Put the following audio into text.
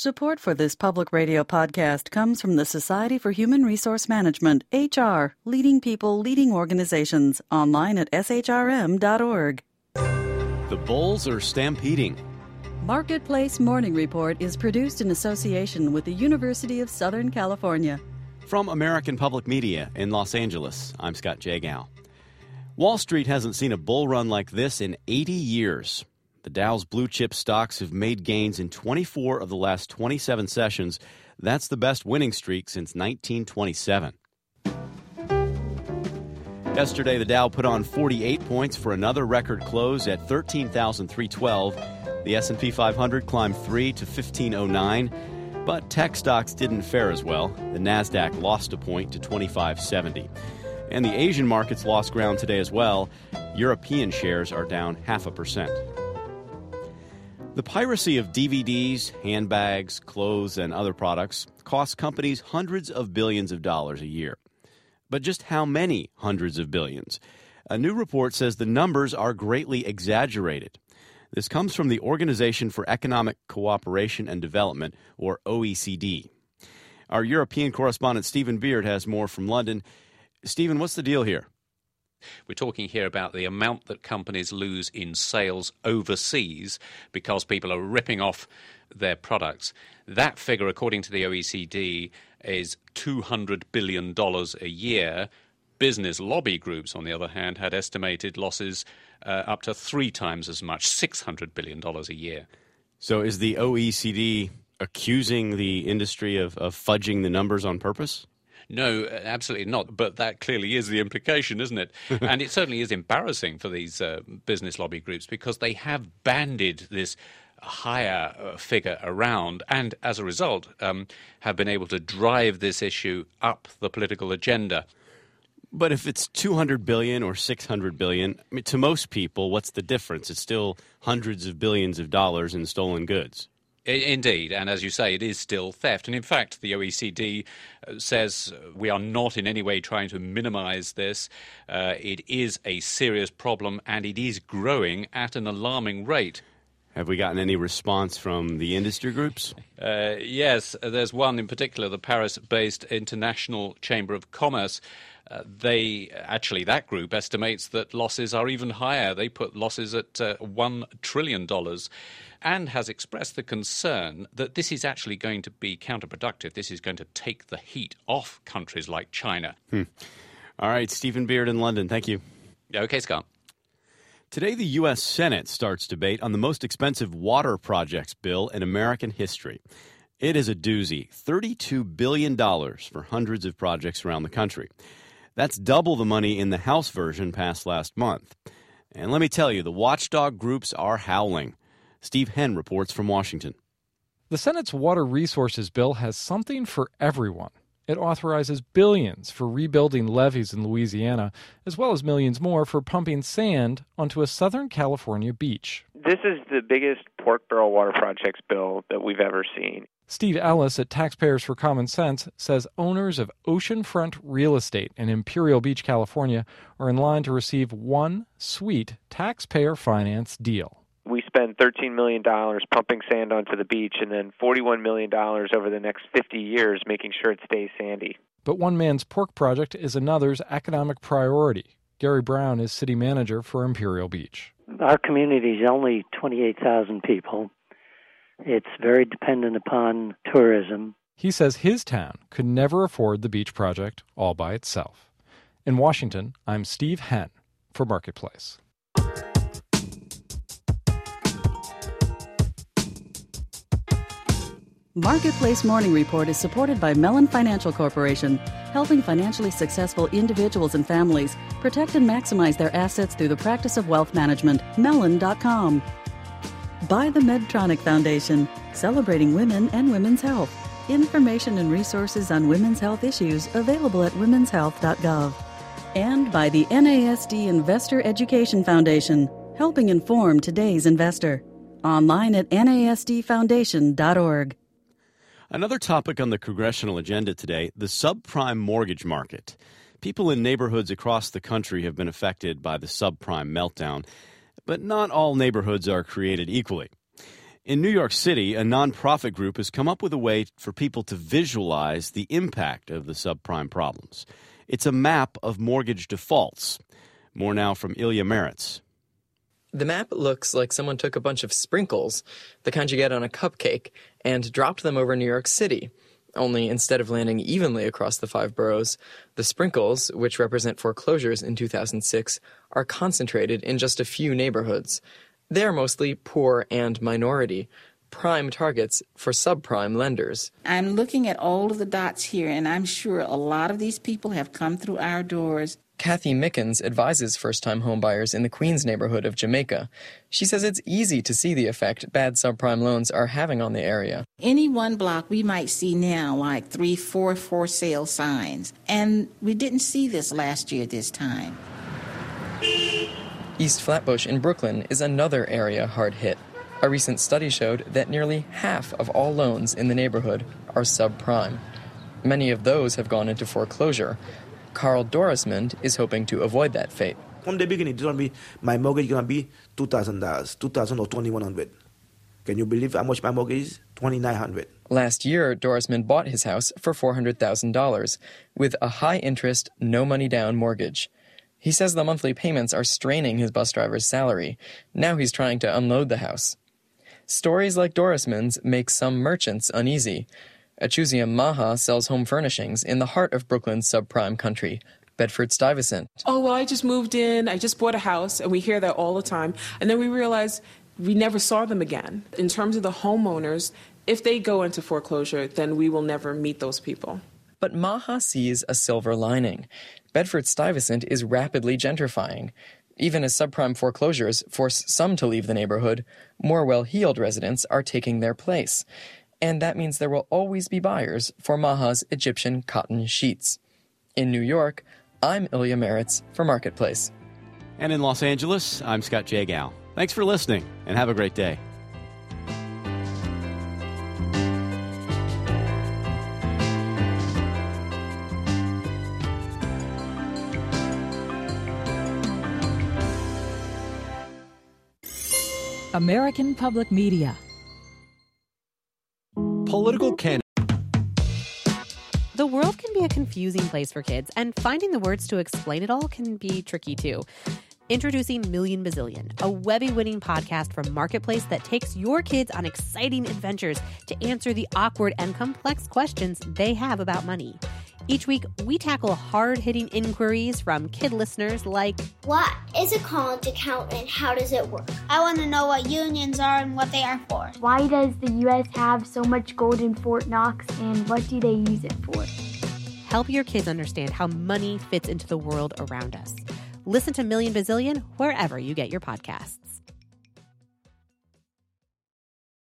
Support for this public radio podcast comes from the Society for Human Resource Management, HR, leading people, leading organizations, online at shrm.org. The bulls are stampeding. Marketplace Morning Report is produced in association with the University of Southern California. From American Public Media in Los Angeles, I'm Scott Jagow. Wall Street hasn't seen a bull run like this in 80 years. The Dow's blue chip stocks have made gains in 24 of the last 27 sessions. That's the best winning streak since 1927. Yesterday, the Dow put on 48 points for another record close at 13,312. The S&P 500 climbed 3 to 1509. But tech stocks didn't fare as well. The Nasdaq lost a point to 2570. And the Asian markets lost ground today as well. European shares are down 0.5%. The piracy of DVDs, handbags, clothes, and other products costs companies hundreds of billions of dollars a year. But just how many hundreds of billions? A new report says the numbers are greatly exaggerated. This comes from the Organization for Economic Cooperation and Development, or OECD. Our European correspondent Stephen Beard has more from London. Stephen, what's the deal here? We're talking here about the amount that companies lose in sales overseas because people are ripping off their products. That figure, according to the OECD, is $200 billion a year. Business lobby groups, on the other hand, had estimated losses up to 3 times as much, $600 billion a year. So is the OECD accusing the industry of fudging the numbers on purpose? No, absolutely not. But that clearly is the implication, isn't it? And it certainly is embarrassing for these business lobby groups because they have bandied this higher figure around and, as a result, have been able to drive this issue up the political agenda. But if it's $200 billion or $600 billion, I mean, to most people, what's the difference? It's still hundreds of billions of dollars in stolen goods. Indeed, and as you say, it is still theft. And in fact, the OECD says we are not in any way trying to minimize this. It is a serious problem, and it is growing at an alarming rate. Have we gotten any response from the industry groups? Yes, there's one in particular, the Paris-based International Chamber of Commerce. That group estimates that losses are even higher. They put losses at $1 trillion and has expressed the concern that this is actually going to be counterproductive. This is going to take the heat off countries like China. All right, Stephen Beard in London. Thank you. Okay, Scott. Today, the U.S. Senate starts debate on the most expensive water projects bill in American history. It is a doozy, $32 billion for hundreds of projects around the country. That's double the money in the House version passed last month. And let me tell you, the watchdog groups are howling. Steve Henn reports from Washington. The Senate's Water Resources Bill has something for everyone. It authorizes billions for rebuilding levees in Louisiana, as well as millions more for pumping sand onto a Southern California beach. This is the biggest pork barrel water projects bill that we've ever seen. Steve Ellis at Taxpayers for Common Sense says owners of oceanfront real estate in Imperial Beach, California, are in line to receive one sweet taxpayer finance deal. We spend $13 million pumping sand onto the beach and then $41 million over the next 50 years making sure it stays sandy. But one man's pork project is another's economic priority. Gary Brown is city manager for Imperial Beach. Our community is only 28,000 people. It's very dependent upon tourism. He says his town could never afford the beach project all by itself. In Washington, I'm Steve Henn for Marketplace. Marketplace Morning Report is supported by Mellon Financial Corporation, helping financially successful individuals and families protect and maximize their assets through the practice of wealth management. Mellon.com. By the Medtronic Foundation, celebrating women and women's health. Information and resources on women's health issues available at womenshealth.gov. And by the NASD Investor Education Foundation, helping inform today's investor. Online at nasdfoundation.org. Another topic on the congressional agenda today, the subprime mortgage market. People in neighborhoods across the country have been affected by the subprime meltdown, but not all neighborhoods are created equally. In New York City, a nonprofit group has come up with a way for people to visualize the impact of the subprime problems. It's a map of mortgage defaults. More now from Ilya Meritz. The map looks like someone took a bunch of sprinkles, the kind you get on a cupcake, and dropped them over New York City. Only instead of landing evenly across the 5 boroughs, the sprinkles, which represent foreclosures in 2006, are concentrated in just a few neighborhoods. They are mostly poor and minority, prime targets for subprime lenders. I'm looking at all of the dots here, and I'm sure a lot of these people have come through our doors. Kathy Mickens advises first-time homebuyers in the Queens neighborhood of Jamaica. She says it's easy to see the effect bad subprime loans are having on the area. Any one block we might see now like 3, 4 for sale signs, and we didn't see this last year this time. East Flatbush in Brooklyn is another area hard hit. A recent study showed that nearly half of all loans in the neighborhood are subprime. Many of those have gone into foreclosure. Carl Dorismond is hoping to avoid that fate. From the beginning, it's going to be, my mortgage is going to be $2,000, $2,000 or $2,100. Can you believe how much my mortgage is? $2,900. Last year, Dorismond bought his house for $400,000 with a high-interest, no-money-down mortgage. He says the monthly payments are straining his bus driver's salary. Now he's trying to unload the house. Stories like Dorismond's make some merchants uneasy. Achuzia Maha sells home furnishings in the heart of Brooklyn's subprime country, Bedford-Stuyvesant. Oh, well, I just moved in, I just bought a house, and we hear that all the time. And then we realize we never saw them again. In terms of the homeowners, if they go into foreclosure, then we will never meet those people. But Maha sees a silver lining. Bedford-Stuyvesant is rapidly gentrifying. Even as subprime foreclosures force some to leave the neighborhood, more well-heeled residents are taking their place. And that means there will always be buyers for Maha's Egyptian cotton sheets. In New York, I'm Ilya Meritz for Marketplace. And in Los Angeles, I'm Scott Jagow. Thanks for listening, and have a great day. American Public Media. Political can. The world can be a confusing place for kids, and finding the words to explain it all can be tricky too. Introducing Million Bazillion, a Webby-winning podcast from Marketplace that takes your kids on exciting adventures to answer the awkward and complex questions they have about money. Each week, we tackle hard-hitting inquiries from kid listeners like, what is a college account and how does it work? I want to know what unions are and what they are for. Why does the U.S. have so much gold in Fort Knox and what do they use it for? Help your kids understand how money fits into the world around us. Listen to Million Bazillion wherever you get your podcasts.